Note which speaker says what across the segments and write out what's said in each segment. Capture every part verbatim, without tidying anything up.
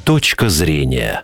Speaker 1: Точка зрения.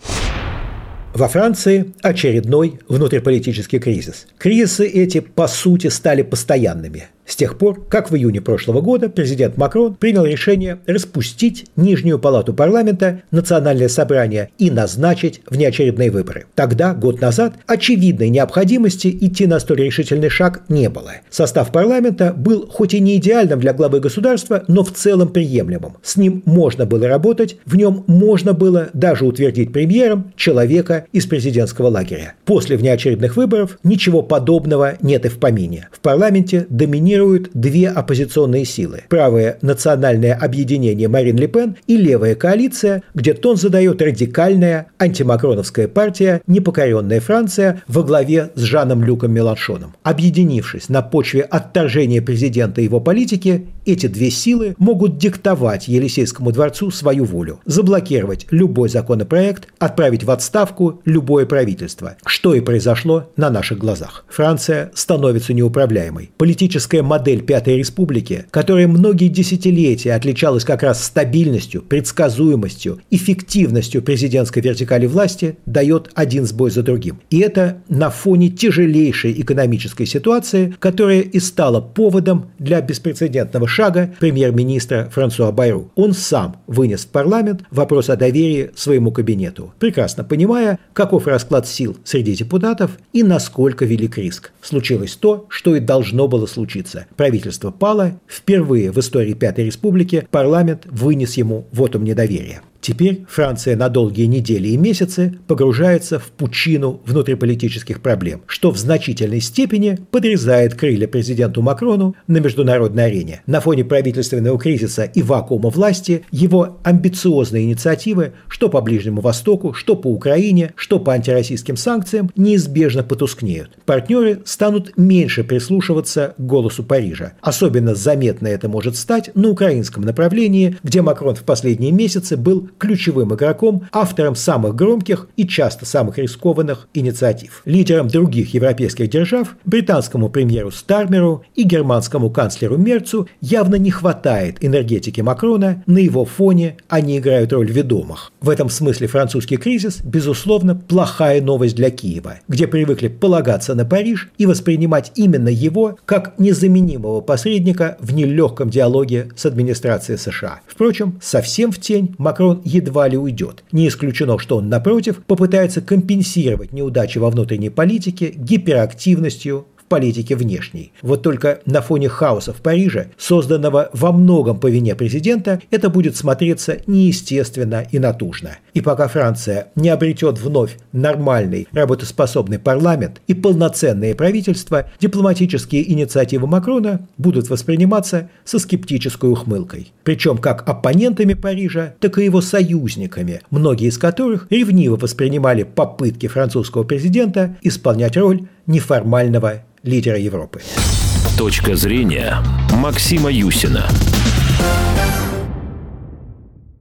Speaker 2: Во Франции очередной внутриполитический кризис. Кризисы эти, по сути, стали постоянными. С тех пор, как в июне прошлого года президент Макрон принял решение распустить Нижнюю палату парламента, национальное собрание и назначить внеочередные выборы. Тогда, год назад, очевидной необходимости идти на столь решительный шаг не было. Состав парламента был хоть и не идеальным для главы государства, но в целом приемлемым. С ним можно было работать, в нем можно было даже утвердить премьером человека из президентского лагеря. После внеочередных выборов ничего подобного нет и в помине. В парламенте доминируют две оппозиционные силы. Правое национальное объединение Марин Ле Пен и левая коалиция, где тон задает радикальная антимакроновская партия «Непокоренная Франция» во главе с Жаном-Люком Меланшоном. Объединившись на почве отторжения президента и его политики, эти две силы могут диктовать Елисейскому дворцу свою волю, заблокировать любой законопроект, отправить в отставку любое правительство, что и произошло на наших глазах. Франция становится неуправляемой. Политическая модель Пятой Республики, которая многие десятилетия отличалась как раз стабильностью, предсказуемостью, эффективностью президентской вертикали власти, дает один сбой за другим. И это на фоне тяжелейшей экономической ситуации, которая и стала поводом для беспрецедентного шага премьер-министра Франсуа Байру. Он сам вынес в парламент вопрос о доверии своему кабинету, прекрасно понимая, каков расклад сил среди депутатов и насколько велик риск. Случилось то, что и должно было случиться. Правительство пало, впервые в истории Пятой Республики парламент вынес ему вотум недоверия. Теперь Франция на долгие недели и месяцы погружается в пучину внутриполитических проблем, что в значительной степени подрезает крылья президенту Макрону на международной арене. На фоне правительственного кризиса и вакуума власти его амбициозные инициативы, что по Ближнему Востоку, что по Украине, что по антироссийским санкциям, неизбежно потускнеют. Партнеры станут меньше прислушиваться к голосу Парижа. Особенно заметно это может стать на украинском направлении, где Макрон в последние месяцы был ключевым игроком, автором самых громких и часто самых рискованных инициатив. Лидерам других европейских держав, британскому премьеру Стармеру и германскому канцлеру Мерцу явно не хватает энергетики Макрона, на его фоне они играют роль ведомых. В этом смысле французский кризис, безусловно, плохая новость для Киева, где привыкли полагаться на Париж и воспринимать именно его как незаменимого посредника в нелегком диалоге с администрацией США. Впрочем, совсем в тень Макрон едва ли уйдет. Не исключено, что он, напротив, попытается компенсировать неудачи во внутренней политике гиперактивностью в политике внешней. Вот только на фоне хаоса в Париже, созданного во многом по вине президента, это будет смотреться неестественно и натужно. И пока Франция не обретет вновь нормальный, работоспособный парламент и полноценное правительство, дипломатические инициативы Макрона будут восприниматься со скептической ухмылкой. Причем как оппонентами Парижа, так и его союзниками, многие из которых ревниво воспринимали попытки французского президента исполнять роль неформального лидера Европы.
Speaker 1: Точка зрения Максима Юсина.